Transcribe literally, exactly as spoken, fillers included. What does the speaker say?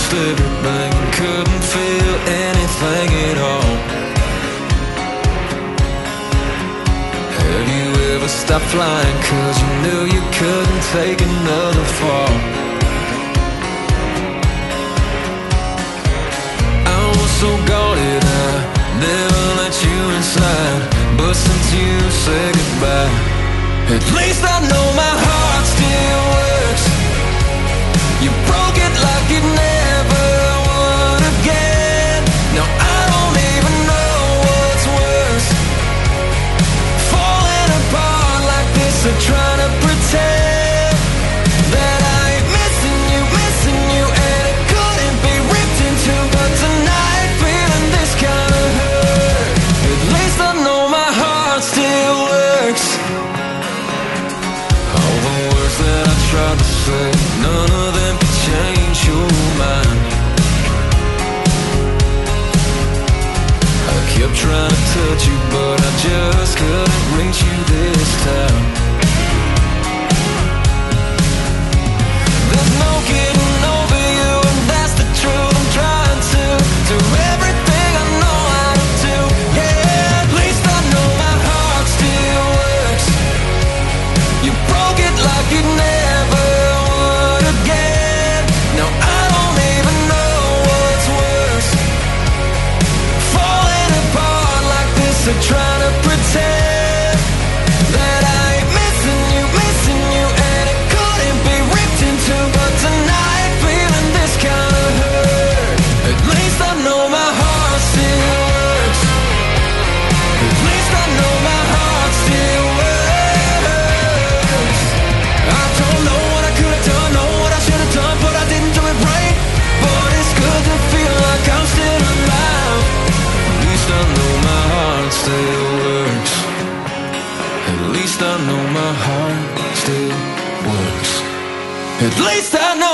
lost everything and couldn't feel anything at all. Have you ever stopped flying cause you knew you couldn't take another fall? I was so guarded, I never let you inside, but since you said goodbye, at least I know my heart still works. You broke it like it never would again. Now I don't even know what's worse, falling apart like this or trying to pretend that I ain't missing you, missing you, and it couldn't be ripped in two. But tonight, feeling this kind of hurt, at least I know my heart still works. All the words that I tried to say, none of them could change your mind. I kept trying to touch you, but I just couldn't reach you this time. There's no getting over you, and that's the truth. I'm trying to do everything I know how to do. Yeah, at least I know my heart still works. You broke it like it never would again. Now I don't even know what's worse, falling apart like this or trying to pretend that I ain't missing you, missing you, and it couldn't be ripped in two. But tonight, feeling this kind of hurt, at least I know my heart still works. At least I know my heart still works. I don't know what I could have done, know what I should have done, but I didn't do it right. But it's good to feel like I'm still alive. At least I know my heart still works. At least I know my heart still works. At least I know